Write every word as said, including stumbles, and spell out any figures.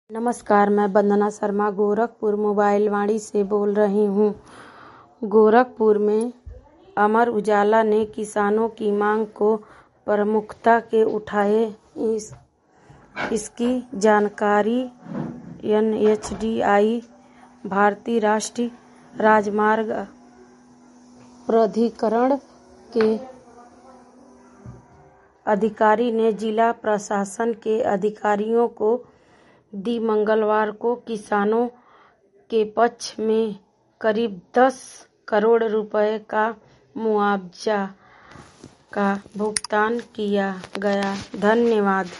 नमस्कार, मैं वंदना शर्मा गोरखपुर मोबाइल वाणी से बोल रही हूँ। गोरखपुर में अमर उजाला ने किसानों की मांग को प्रमुखता के उठाए। इस इसकी जानकारी एन एच डी आई भारतीय राष्ट्रीय राजमार्ग प्राधिकरण के अधिकारी ने जिला प्रशासन के अधिकारियों को दी। मंगलवार को किसानों के पक्ष में करीब दस करोड़ रुपए का मुआवजा का भुगतान किया गया। धन्यवाद।